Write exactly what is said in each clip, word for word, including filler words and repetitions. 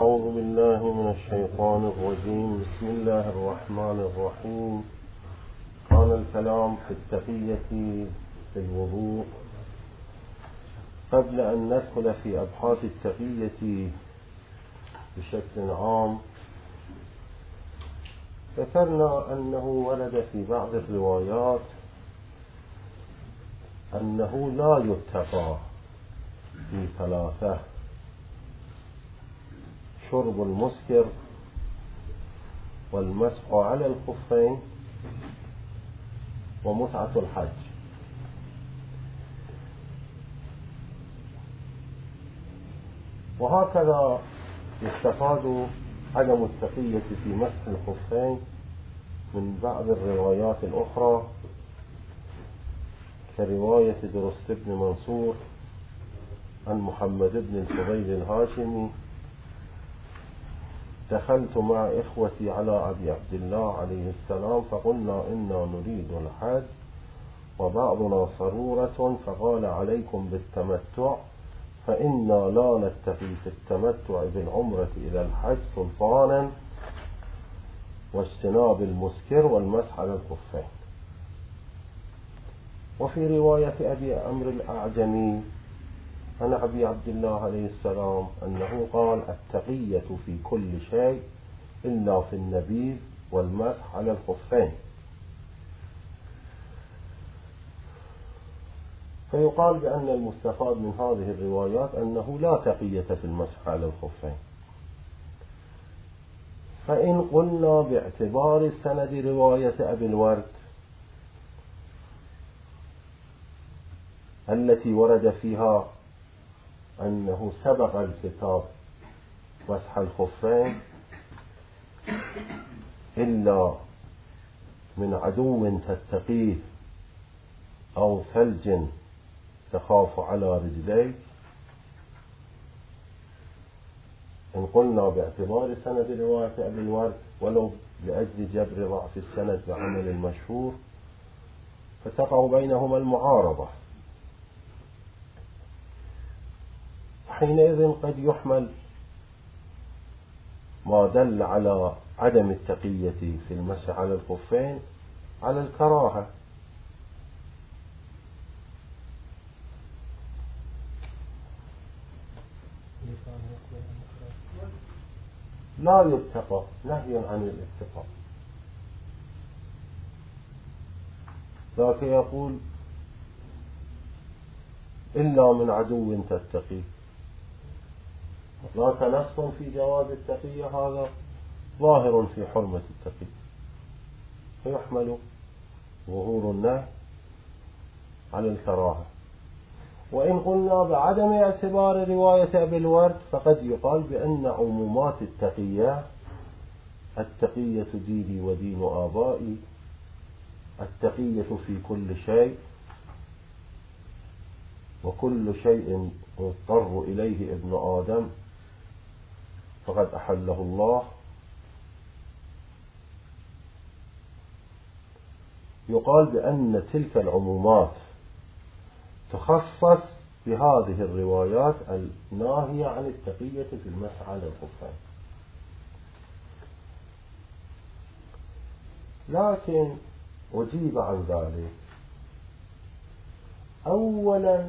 أعوذ بالله من الشيطان الرجيم. بسم الله الرحمن الرحيم. كان الكلام في التقية في الوضوء. قبل أن ندخل في أبحاث التقية بشكل عام، ذكرنا أنه ورد في بعض الروايات أنه لا يتقى في ثلاثة: شرب المسكر، والمسح على الخفين، ومتعة الحج. وهكذا يستفاد عدم التقية في مسح الخفين من بعض الروايات الأخرى، كرواية درست بن منصور عن محمد بن الفضيل الهاشمي: دخلت مع إخوتي على أبي عبد الله عليه السلام فقلنا إنا نريد الحج وبعضنا صرورة، فقال: عليكم بالتمتع، فإنا لا نتقي في التمتع بالعمرة إلى الحج سلطانا، واجتناب المسكر والمسح على الخفين. وفي رواية أبي عمرو الأعجمي عن أبي عبد الله عليه السلام أنه قال: التقية في كل شيء إلا في النبيذ والمسح على الخفين. فيقال بأن المستفاد من هذه الروايات أنه لا تقية في المسح على الخفين. فإن قلنا باعتبار سند رواية أبي الورد التي ورد فيها أنه سبق الكتاب مسح الخفين إلا من عدو تتقيه أو ثلج تخاف على رجليك، إن قلنا باعتبار سند رواية أبي الورد ولو لأجل جبر ضعف السند بعمل المشهور، فتقع بينهما المعارضة. حينئذ قد يحمل ما دل على عدم التقية في المسح على الخفين على الكراهة، لا يتقى، نهي عن الاتقاء. ذاك يقول: إلا من عدو تتقي. ذاك نص في جواز التقية، هذا ظاهر في حرمة التقية، فيحمل ظهور النهي على الكراهة. وإن قلنا بعدم اعتبار رواية أبي الورد، فقد يقال بأن عمومات التقية: التقية ديني ودين آبائي، التقية في كل شيء، وكل شيء يضطر إليه ابن آدم فقد أحله الله، يقال بأن تلك العمومات تخصص بهذه الروايات الناهية عن التقية في المسح على الخفين. لكن أجيب عن ذلك: أولا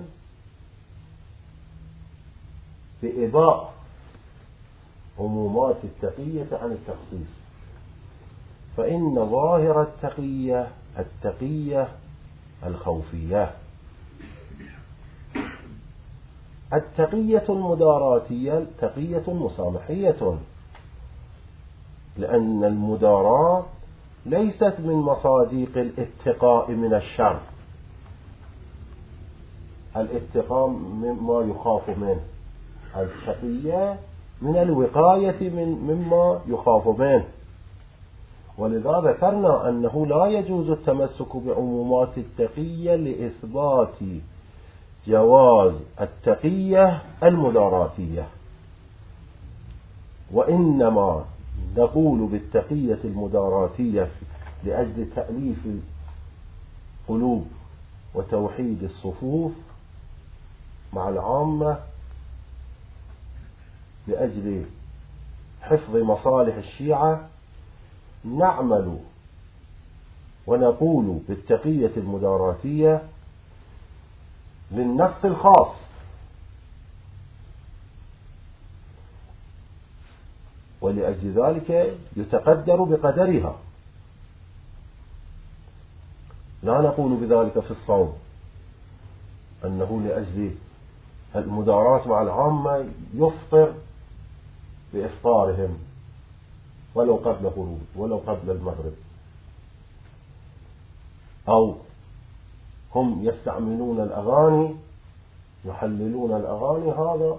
بإباء عمومات التقية عن التخصيص، فإن ظاهر التقية التقية الخوفية. التقية المداراتية تقية مسامحية، لأن المداراة ليست من مصادق الاتقاء من الشر. الاتقاء مما يخاف منه، التقية من الوقاية من مما يخاف منه. ولذا ذكرنا أنه لا يجوز التمسك بعمومات التقية لإثبات جواز التقية المداراتية، وإنما نقول بالتقية المداراتية لأجل تأليف القلوب وتوحيد الصفوف مع العامة، لأجل حفظ مصالح الشيعة نعمل ونقول بالتقية المداراتية للنص الخاص، ولأجل ذلك يتقدر بقدرها. لا نقول بذلك في الصوم أنه لأجل المداراة مع العامة يفطر بإفطارهم ولو قبل غروب ولو قبل المغرب، أو هم يستعملون الأغاني يحللون الأغاني، هذا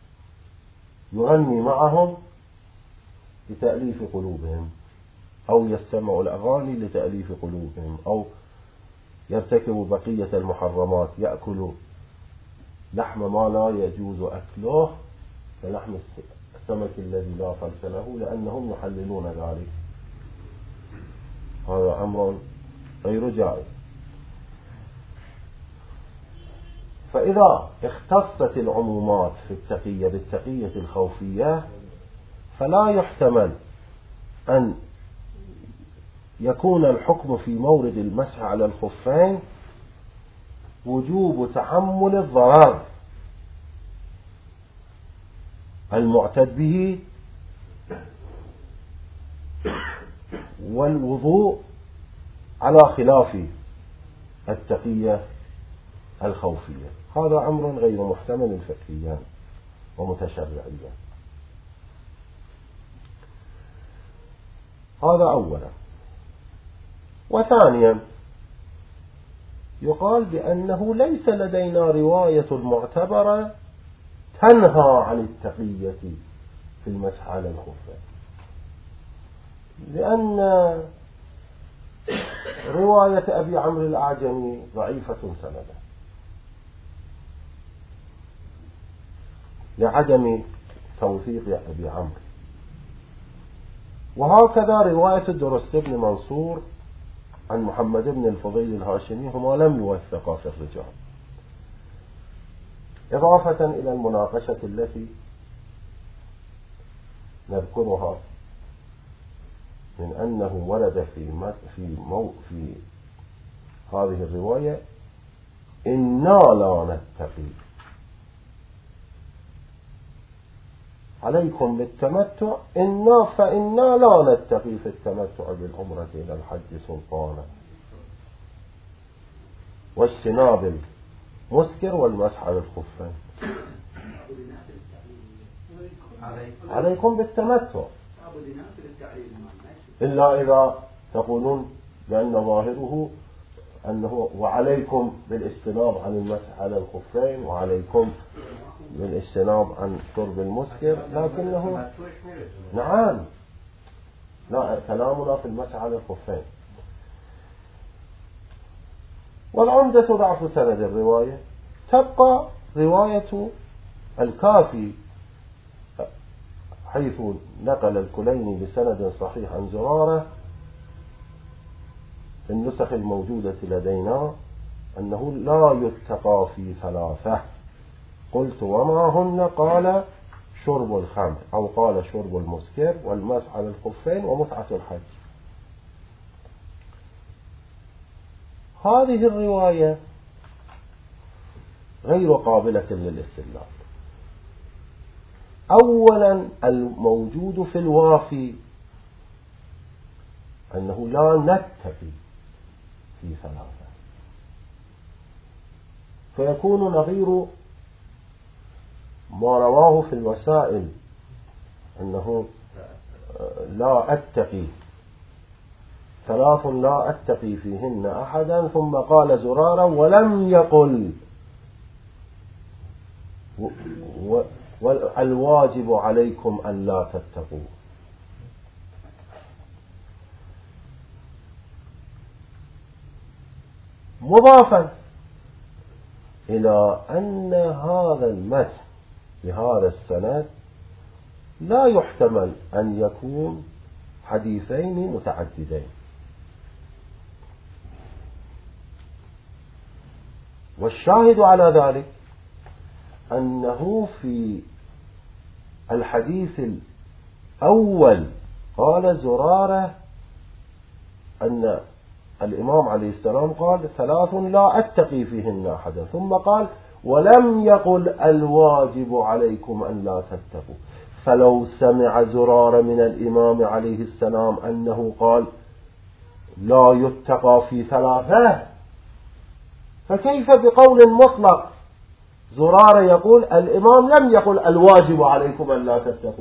يغني معهم لتأليف قلوبهم، أو يستمع الأغاني لتأليف قلوبهم، أو يرتكب بقية المحرمات، يأكل لحم ما لا يجوز أكله كلحم السمك الذي لا فلس له، لأنهم يحللون ذلك. هذا أمر غير جائز. فإذا اختصت العمومات في التقية بالتقية الخوفية، فلا يحتمل أن يكون الحكم في مورد المسح على الخفين وجوب تحمل الضرر المعتد به والوضوء على خلاف التقية الخوفية. هذا أمر غير محتمل فقهيا ومتشرعيا. هذا أولا. وثانيا يقال بأنه ليس لدينا رواية معتبرة تنهى عن التقية في المسح على الخفين، لأن رواية أبي عمرو الأعجمي ضعيفة سندا لعدم توثيق أبي عمرو، وهكذا رواية الدرست بن منصور عن محمد بن الفضيل الهاشمي هما لم يوثقا في الرجال، إضافة إلى المناقشة التي نذكرها من أنه ورد في في مو في هذه الرواية إنا لا نتقي عليكم بالتمتع إنا فإنا لا نتقي في التمتع بالعمرة إلى الحج سلطانا، واجتناب المسكر والمسح على الخفين. عليكم بالتمتع، إلا إذا تقولون بأن ظاهره أنه وعليكم بالاجتناب عن المسح على الخفين وعليكم بالاجتناب عن شرب المسكر، لكنه نعم لا، كلامنا في المسح على الخفين. والعمدة ضعف سند الرواية، تبقى رواية الكافي حيث نقل الكليني بسند صحيح عن زرارة في النسخ الموجودة لدينا أنه لا يتقى في ثلاثة. قلت وما هن؟ قال شرب الخمر، أو قال شرب المسكر والمسح على الخفين ومتعة الحج. هذه الرواية غير قابلة للاستدلال. أولا الموجود في الوافي أنه لا نتقي في ثلاثة، فيكون نظير ما رواه في الوسائل أنه لا أتقي ثلاث لا أتقي فيهن أحدا، ثم قال زرارا ولم يقل والواجب عليكم أن لا تتقوا. مضافا إلى أن هذا المتن بهذا السند لا يحتمل أن يكون حديثين متعددين، والشاهد على ذلك أنه في الحديث أول قال زرارة أن الإمام عليه السلام قال ثلاث لا أتقي فيهن أحدا، ثم قال ولم يقل الواجب عليكم أن لا تتقوا. فلو سمع زرارة من الإمام عليه السلام أنه قال لا يتقى في ثلاثة، فكيف بقول مطلق زرارة يقول الإمام لم يقل الواجب عليكم أن لا تتقوا؟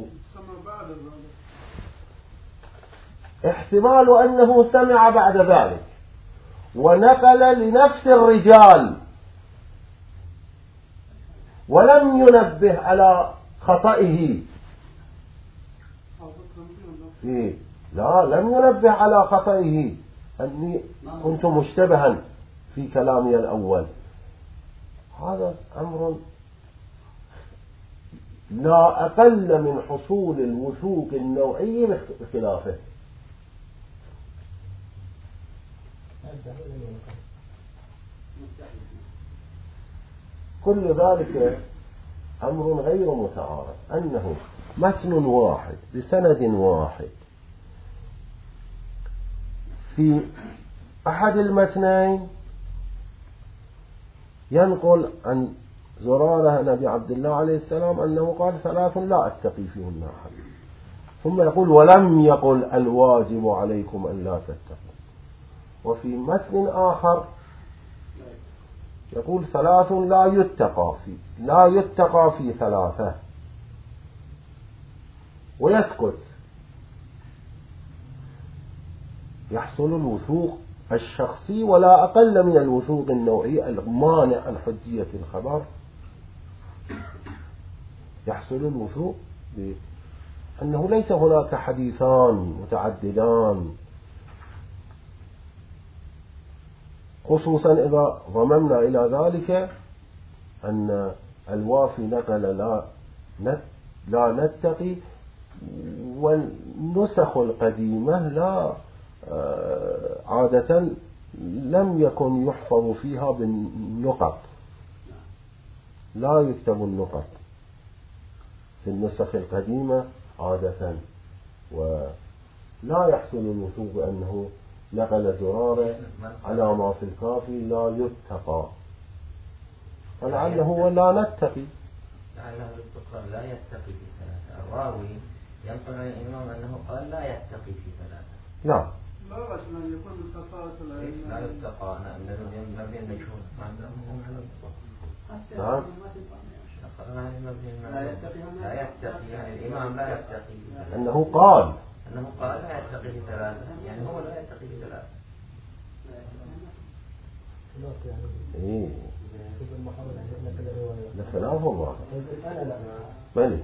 احتمال أنه سمع بعد ذلك ونقل لنفس الرجال ولم ينبه على خطئه. إيه؟ لا، لم ينبه على خطئه أني كنت مشتبها في كلامي الأول. هذا أمر لا أقل من حصول الوثوق النوعي بخلافه. كل ذلك أمر غير متعارف، أنه متن واحد بسند واحد في أحد المتنين ينقل عن زرارة نبي عبد الله عليه السلام أنه قال ثلاث لا أتقي فيهن أحد، ثم يقول ولم يقل الواجب عليكم أن لا تتقوا. وفي متن آخر يقول ثلاث لا يتقى في لا يتقى في ثلاثة ويسكت. يحصل الوثوق الشخصي ولا أقل من الوثوق النوعي المانع عن حجية الخبر. يحصل الوثوق بأنه ليس هناك حديثان متعددان، خصوصا إذا ضممنا إلى ذلك أن الوافي نقل لا لا نتقي، والنسخ القديمة لا عادة لم يكن يحفظ فيها بالنقط، لا يكتب النقط في النسخ القديمة عادة، ولا يحصل الوثوق بأنه نقل زرارة على ما في الكافي لا يتقى، فلعله هو لا نتقي. لعله يتقى لا يتقي في ثلاثة. الراوي ينقل عن الإمام أنه قال لا يتقي في ثلاثة. لا لا بس من يكون الخصائص لا يتقى ما بين مجهول نعم لا يتقي، يعني الإمام لا يتقي أنه قال أنه قال لا يتقي في ثلاثة، يعني هو لا يتقي في ثلاثة. إيه لخلاف الله بلي.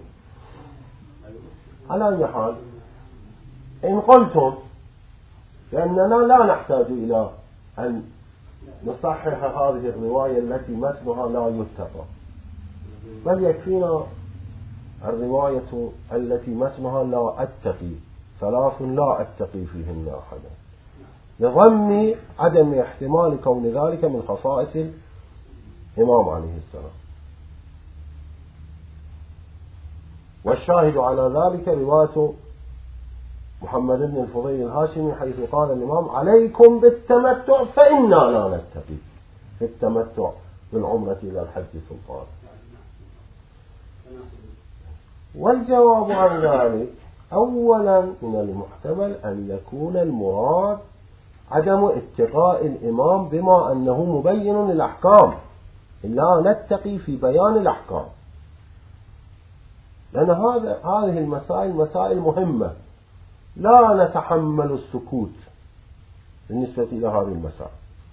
على أي حال إن قلتم لأننا لا نحتاج إلى أن نصحح هذه الرواية التي متنها لا يتقى، بل يكفينا الرواية التي متنها لا أتقي ثلاث لا أتقي فيهن أحدا، لضم عدم احتمال كون ذلك من خصائص الإمام عليه السلام. والشاهد على ذلك رواية محمد بن الفضيل الهاشمي حيث قال الإمام عليكم بالتمتع فإنا لا نتقي في التمتع بالعمرة إلى الحج سلطان. والجواب عن ذلك أولا من المحتمل أن يكون المراد عدم اتقاء الإمام بما أنه مبين الأحكام، لا نتقي في بيان الأحكام، لأن هذا هذه المسائل مسائل مهمة لا نتحمل السكوت بالنسبة إلى هذه المسائل.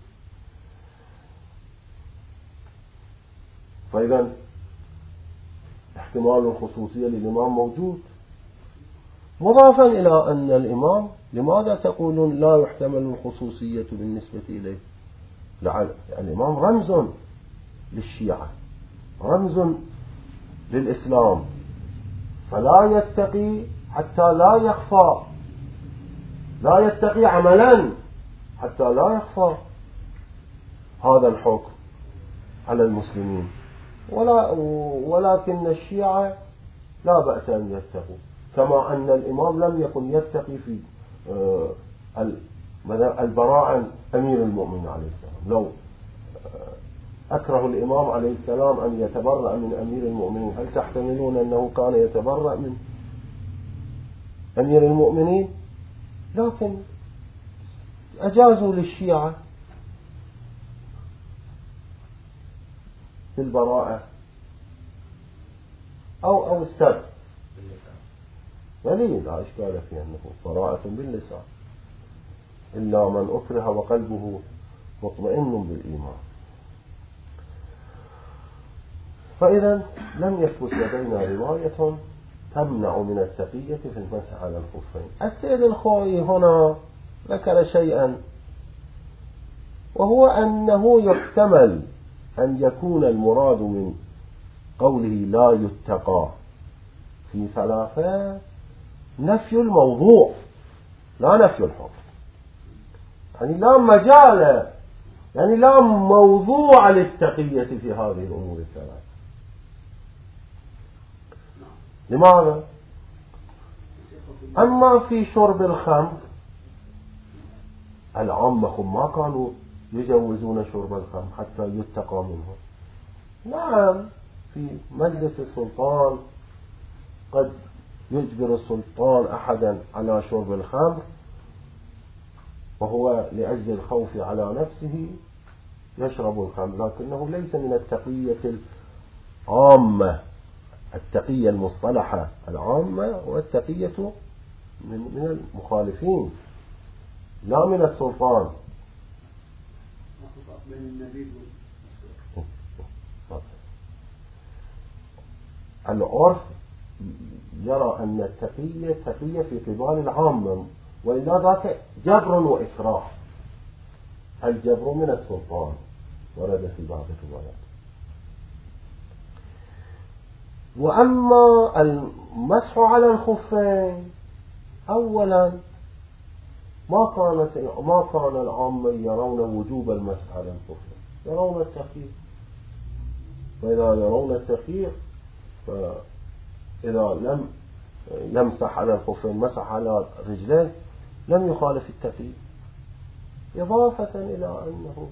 فإذا احتمال الخصوصية للإمام موجود، مضافا إلى أن الإمام لماذا تقولون لا يحتمل الخصوصية بالنسبة إليه؟ لعل الإمام رمز للشيعة، رمز للإسلام، فلا يتقي حتى لا يخفى، لا يتقي عملا حتى لا يخفى هذا الحكم على المسلمين. ولا ولكن الشيعة لا بأس أن يتقوا، كما أن الإمام لم يكن يتقي في البراء عن أمير المؤمنين عليه السلام. لو أكره الإمام عليه السلام أن يتبرأ من أمير المؤمنين، هل تحتملون أنه كان يتبرأ من أمير المؤمنين؟ لكن أجازوا للشيعة بالبراءة أو أو السب، ولي لا إشكال في أنه براءة باللسان، إلا من أكره وقلبه مطمئن بالإيمان. فإذا لم يثبت لدينا رواية تمنع من التقية في المسح على الخفين. السيد الخوئي هنا ذكر شيئا، وهو أنه يحتمل أن يكون المراد من قوله لا يتقى في ثلاثة نفي الموضوع لا نفي الحكم، يعني لا مجال، يعني لا موضوع للتقية في هذه الأمور الثلاثة. لماذا؟ أما في شرب الخمر العامة ما كانوا يجوزون شرب الخمر حتى يتقى منه. نعم في مجلس السلطان قد يجبر السلطان أحدا على شرب الخمر وهو لأجل الخوف على نفسه يشرب الخمر، لكنه ليس من التقية العامة. التقية المصطلحة العامة والتقية من من المخالفين لا من السلطان. العرف يرى أن التقية تقية في قبال العامة، وإلا ذاك جبر وإكراه. الجبر من السلطان ورد في بعض الروايات. وأما المسح على الخفين أولا ما كانت ما كان العامة يرون وجوب المسح على الخفين، يرون التخيير. وإذا يرون التخيير فإذا لم يمسح على الخفين مسح على رجليه لم يخالف التخيير، إضافة إلى أنه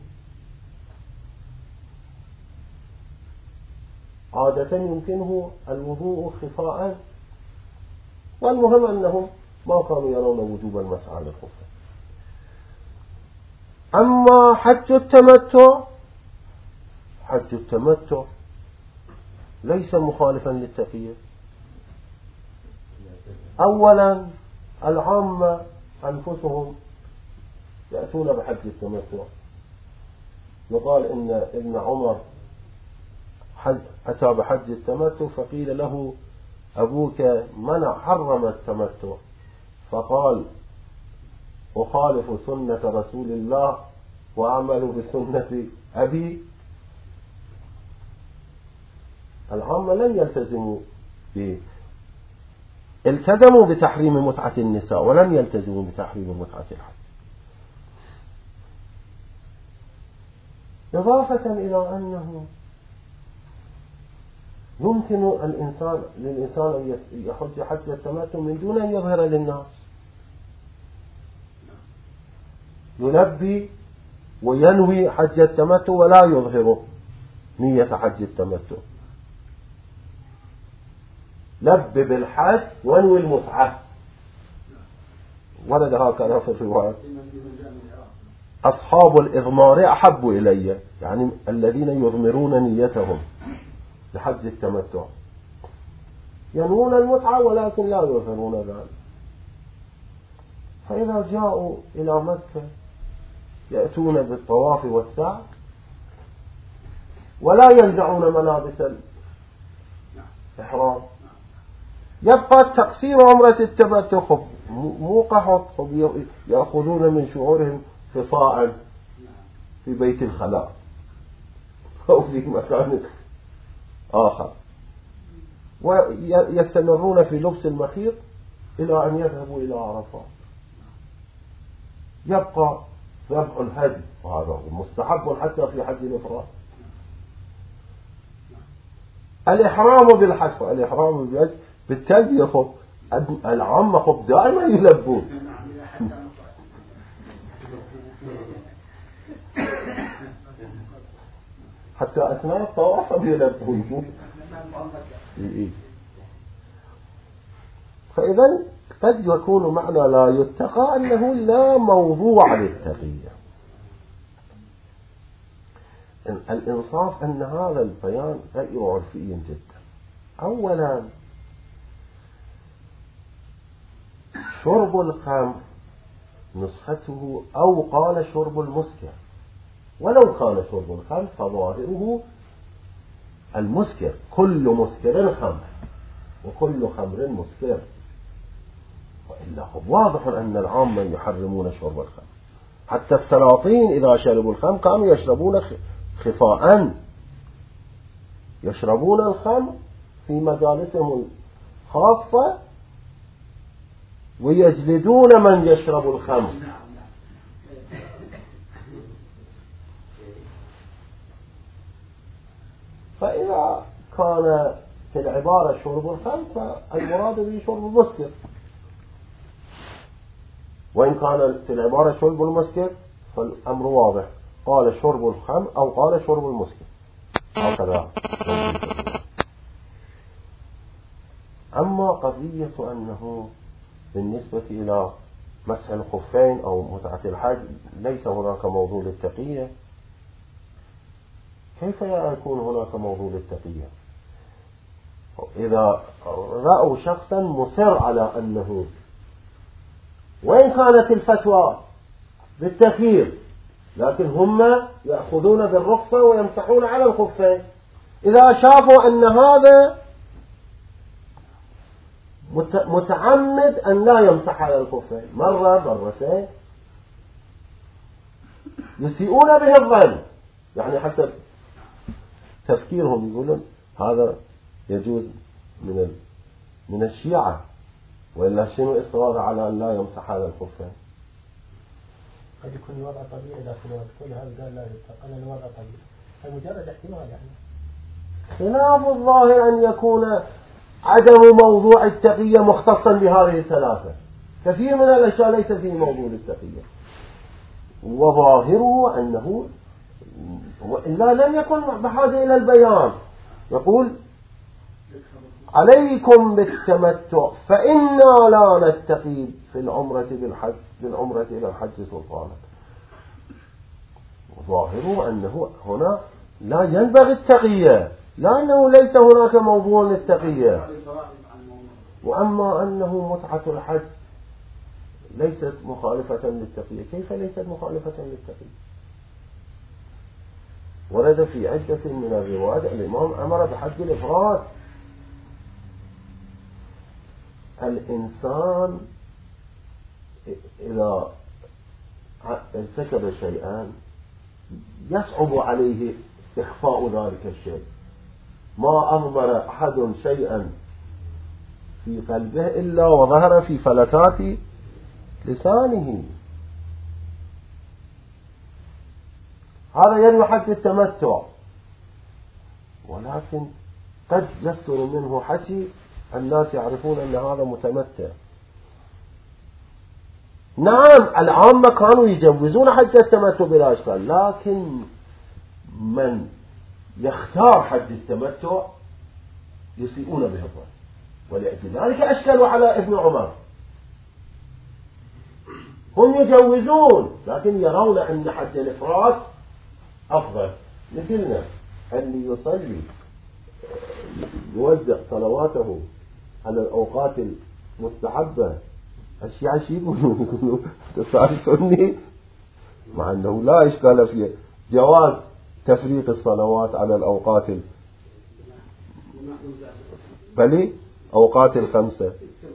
عادة يمكنه الوضوء خفاء، والمهم أنهم ما كانوا يرون وجوب المسح على الخفين. أما حج التمتع، حج التمتع ليس مخالفا للتقية. أولا العامة أنفسهم يأتون بحج التمتع. يقال إن ابن عمر أتى بحج التمتع فقيل له أبوك منع حرم التمتع، فقال أخالف سنة رسول الله وأعمل بسنة أبي. العامة لم يلتزموا به، التزموا بتحريم متعة النساء ولم يلتزموا بتحريم متعة الحج. إضافة إلى أنه يمكن الإنسان للإنسان أن يحج حج التمتع من دون أن يظهر للناس، يلبي وينوي حج التمتع ولا يظهر نية حج التمتع، لب بالحج وانوي المتعة، ورد هكذا في الرواية. أصحاب الإضمار أحب إلي، يعني الذين يضمرون نيتهم لحج التمتع ينوون المتعة ولكن لا يظهرون ذلك. فإذا جاءوا إلى مكة يأتون بالطواف والسعي ولا ينزعون ملابس الإحرام، يبقى تقصير عمرة التمتع مو قحط، يأخذون من شعورهم خفاء في بيت الخلاء أو في مكان آخر، ويستمرون في لبس المخيط إلى أن يذهبوا إلى عرفات. يبقى ذبح الهدي، وهذا مستحب حتى في حج الإفراد. الإحرام بالحج، الإحرام بالحج بالتلبية العامة خب دائما يلبون حتى أثناء الطواف يلبون. فإذا قد يكون معنى لا يتقى أنه لا موضوع للتقية. الإنصاف أن هذا البيان غير عرفي جدا. أولا شرب الخمر نسخته أو قال شرب المسكر، ولو كان شرب الخمر فظاهره المسكر، كل مسكر خمر وكل خمر مسكر، وإلا واضح أن العامة يحرمون شرب الخمر. حتى السلاطين إذا شربوا الخمر كانوا يشربون خفاء، يشربون الخمر في مجالسهم الخاصة ويجلدون من يشرب الخمر. فإذا كان في العبارة شرب الخمر فالمراد به شرب المسكر، وإن كان في العبارة شرب المسكر فالأمر واضح، قال شرب الخمر أو قال شرب المسكر هكذا. أما قضية أنه بالنسبة إلى مسح الخفين أو متعة الحج ليس هناك موضوع للتقية، كيف يكون هناك موضوع للتقية؟ إذا رأوا شخصا مصر على أنه، وإن كانت الفتوى بالتخيير لكن هم يأخذون بالرخصة ويمسحون على الخفين، إذا شافوا أن هذا متعمد أن لا يمسح على الخفين مرة مرتين يسيئون به الظن، يعني حتى تفكيرهم يقولون هذا يجوز من من الشيعة، وإلا شنو إصرار على أن لا يمسح على الخفين؟ قد يكون الوضع طبيعي لكن كل هذا قال لا يتقن الوضع طبيعي، مجرد احتمال يعني. خلاف الظاهر أن يكون عدم موضوع التقية مختصا بهذه الثلاثة. كثير من الأشياء ليس فيه موضوع التقية، وظاهره أنه وإلا لم يكن بحاجة إلى البيان. يقول عليكم بالتمتع فإنا لا نتقي في العمرة بالحج بالعمرة إلى الحج سلطانا. ظاهره أنه هنا لا ينبغي التقية، لأنه ليس هناك موضوع للتقية. وأما أنه متعة الحج ليست مخالفة للتقية، كيف ليست مخالفة للتقية؟ ورد في عدة من الروايات الإمام أمر بحج الإفراد. الإنسان إذا ارتكب شيئا يصعب عليه إخفاء ذلك الشيء، ما أضمر أحد شيئا في قلبه إلا وظهر في فلتات لسانه. هذا ينوي حج التمتع، ولكن قد يصدر منه حكي الناس يعرفون أن هذا متمتع. نعم العامة كانوا يجوزون حج التمتع بلا إشكال، لكن من يختار حج التمتع يسيئون به الظن، ولأجل ذلك أشكلوا على ابن عمر. هم يجوزون لكن يرون أن حج الإفراد أفضل. مثلنا اللي يصلي يوزع صلواته على الأوقات المستحبة، الشيعة يقولون يقولون تصار سني، مع أنه لا إشكال في جواز تفريق الصلوات على الأوقات بل أوقات الخمسة.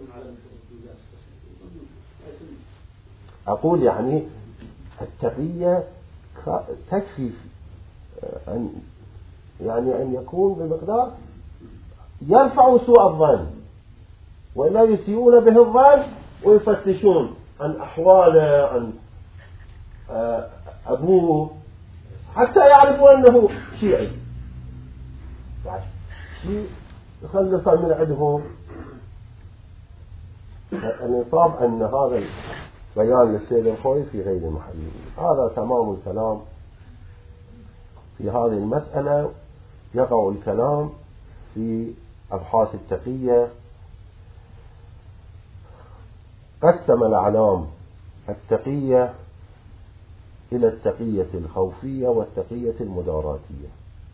أقول يعني التقية تكفي أن يعني أن يكون بمقدار يرفع سوء الظن، ولا يسيئون به الظن ويفتشون عن أحواله عن أبوه حتى يعرفوا أنه شيعي، يعني شيء يخلص من عندهم النصاب أن هذا بيان للسيد الخوئي في غير محله. هذا تمام الكلام في هذه المسألة. يقع الكلام في أبحاث التقية. قسم الأعلام التقية إلى التقية الخوفية والتقية المداراتية،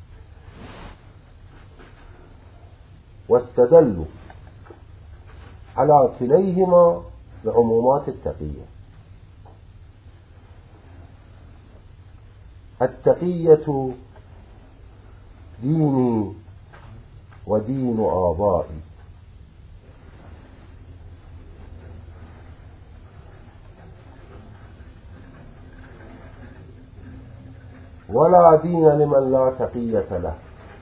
واستدلوا على كليهما بعمومات التقية. التقية ديني ودين آبائي، ولا دين لمن لا تقية له.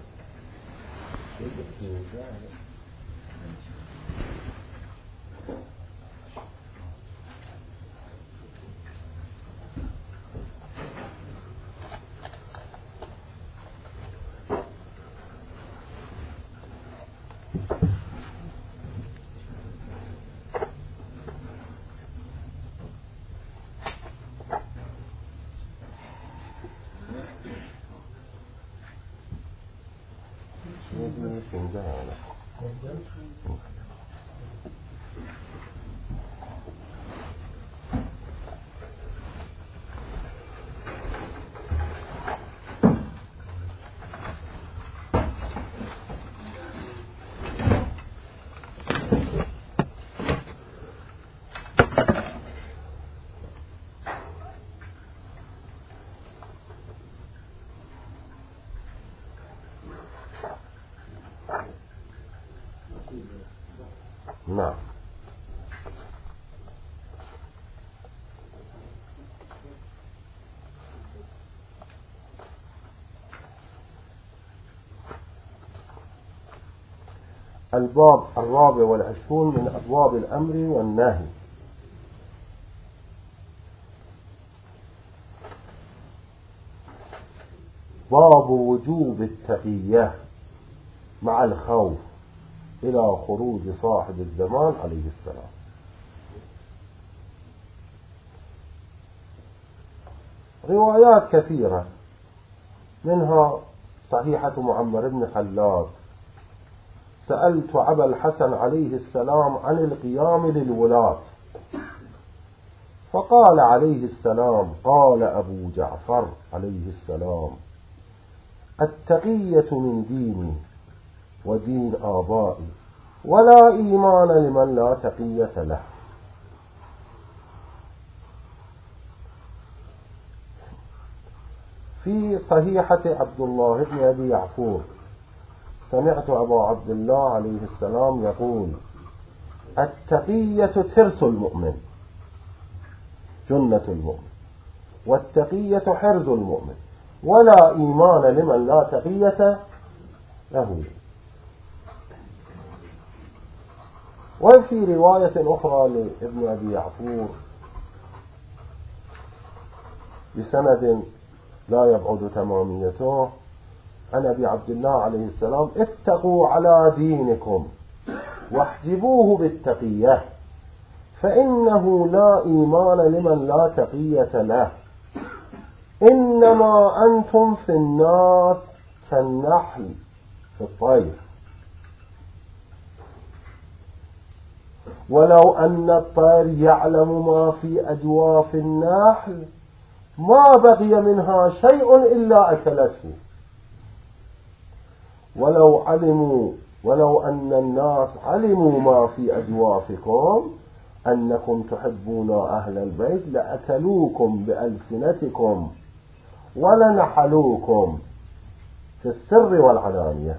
نعم. الباب الرابع والعشرون من أبواب الأمر والنهي. باب وجوب التقية مع الخوف إلى خروج صاحب الزمان عليه السلام. روايات كثيرة، منها صحيحة معمر بن خلاد: سألت أبا الحسن عليه السلام عن القيام للولاة، فقال عليه السلام: قال أبو جعفر عليه السلام: التقية من ديني ودين آبائي، ولا إيمان لمن لا تقية له. في صحيحة عبد الله بن أبي يعفور: سمعت أبا عبد الله عليه السلام يقول: التقية ترس المؤمن، جنة المؤمن، والتقية حرز المؤمن، ولا إيمان لمن لا تقية له. وفي رواية أخرى لابن أبي يعفور بسند لا يبعد تماميته عن أبي عبد الله عليه السلام: اتقوا على دينكم واحجبوه بالتقية، فإنه لا إيمان لمن لا تقية له، إنما أنتم في الناس كالنحل في الطير، ولو أن الطير يعلم ما في أجواف النحل ما بقي منها شيء إلا أكلته، ولو علموا ولو أن الناس علموا ما في أجوافكم أنكم تحبون أهل البيت لأكلوكم بألسنتكم ولنحلوكم في السر والعلانية.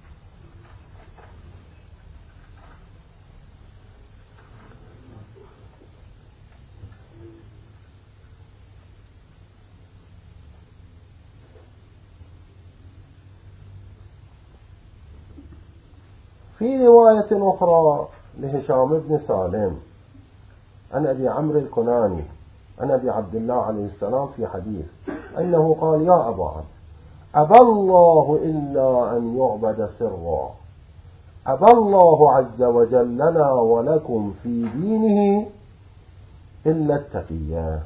في رواية أخرى لهشام بن سالم عن أبي عمرو الكناني عن أبي عبد الله عليه السلام في حديث أنه قال: يا أبا عبد، أبى الله إلا أن يعبد سرا، أبى الله عز وجل لنا ولكم في دينه إلا التقية.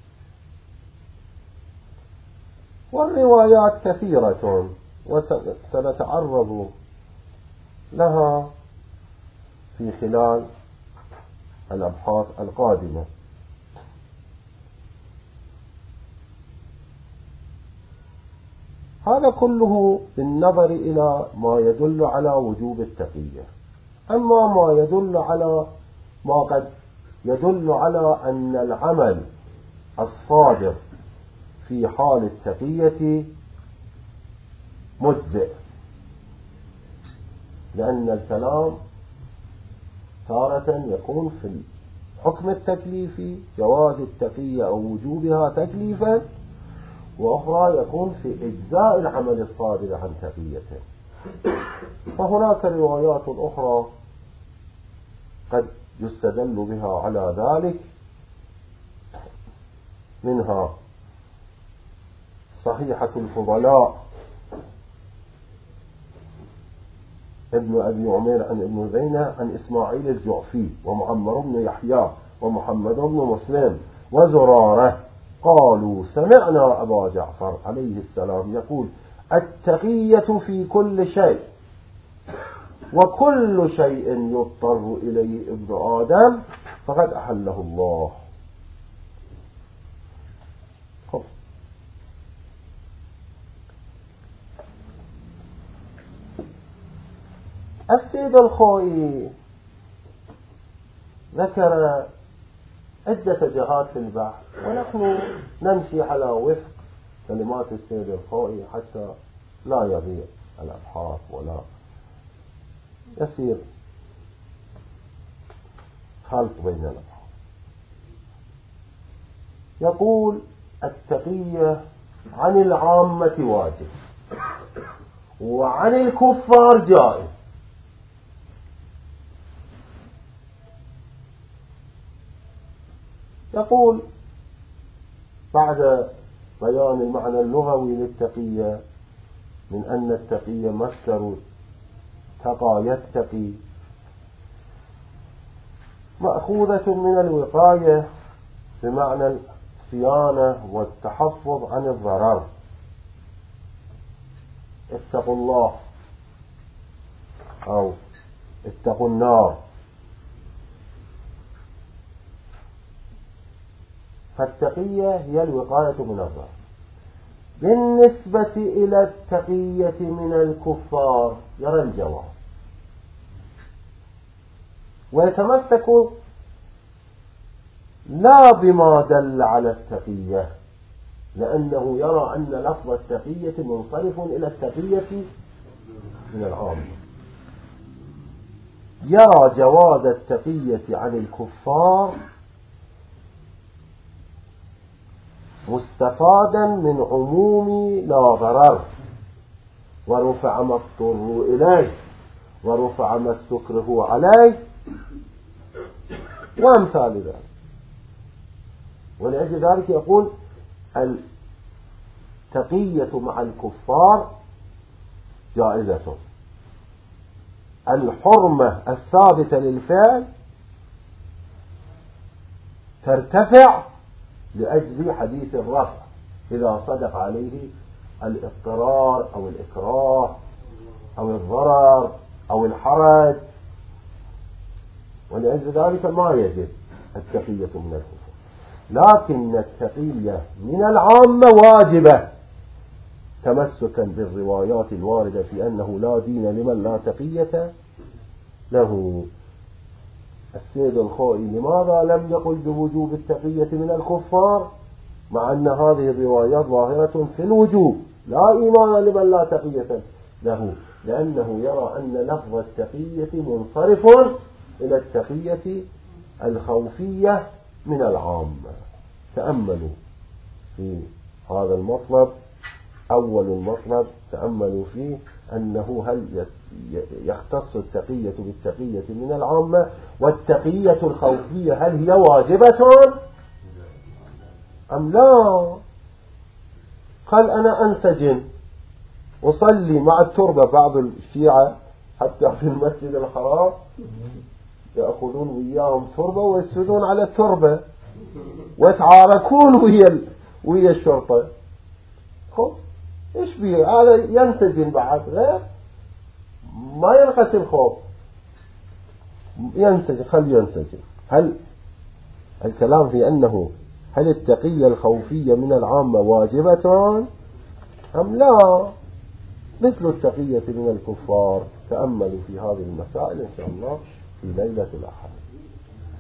والروايات كثيرة وسنتعرض لها في خلال الأبحاث القادمة. هذا كله بالنظر إلى ما يدل على وجوب التقية. أما ما يدل على ما قد يدل على أن العمل الصادر في حال التقية مجزئ، لأن الكلام تارة يكون في الحكم التكليفي جواز التقية أو وجوبها تكليفا، وأخرى يكون في إجزاء العمل الصادر عن تقيته. فهناك روايات أخرى قد يستدل بها على ذلك، منها صحيحة الفضلاء ابن أبي عمير عن ابن زينة عن إسماعيل الجعفي ومعمر بن يحيى ومحمد بن مسلم وزرارة قالوا سمعنا أبا جعفر عليه السلام يقول التقية في كل شيء، وكل شيء يضطر إليه ابن آدم فقد أحله الله. السيد الخوئي ذكر عدة جهات في البحث، ونحن نمشي على وفق كلمات السيد الخوئي حتى لا يضيع الأبحاث ولا يصير خلط بين الأبحاث. يقول التقية عن العامة واجب وعن الكفار جائز. يقول بعد بيان المعنى اللغوي للتقية من أن التقية مصدر تقى يتقي مأخوذة من الوقاية بمعنى الصيانة والتحفظ عن الضرر. اتقوا الله أو اتقوا النار. فالتقية هي الوقاية من الضرر. بالنسبة إلى التقية من الكفار يرى الجواز، ويتمسك لا بما دل على التقية، لأنه يرى أن لفظ التقية منصرف إلى التقية من العام. يرى جواز التقية عن الكفار مستفادا من عموم لا ضرر، ورفع ما اضطروا إليه، ورفع ما استكرهوا عليه، وأمثال ذلك. ولأجل ذلك يقول التقية مع الكفار جائزة. الحرمة الثابتة للفعل ترتفع لأجل حديث الرفع إذا صدق عليه الاضطرار أو الإكراه أو الضرر أو الحرج. ولأجل ذلك ما يجب التقية من الكفر، لكن التقية من العامة واجبة تمسكا بالروايات الواردة في أنه لا دين لمن لا تقية له. السيد الخوئي لماذا لم يقل بوجوب التقية من الكفار مع أن هذه الروايات ظاهرة في الوجوب لا إيمان لمن لا تقية له؟ لأنه يرى أن لفظ التقية منصرف إلى التقية الخوفية من العامة. تأملوا في هذا المطلب. أول المطلب تأملوا فيه أنه هل يختص التقية بالتقية من العامة، والتقية الخوفية هل هي واجبة أم لا؟ قال أنا أنسجن أصلي مع التربة. بعض الشيعة حتى في المسجد الحرام يأخذون وياهم تربة ويسجدون على التربة ويتعاركون ويا ويا الشرطة. خب إيش بيه هذا؟ ينسجن بعد غير ما ينقتل خوف، ينسجن، خل ينسجن. هل الكلام في أنه هل التقية الخوفية من العامة واجبة أم لا؟ مثل التقية من الكفار. تأملوا في هذه المسائل إن شاء الله في ليلة الأحد.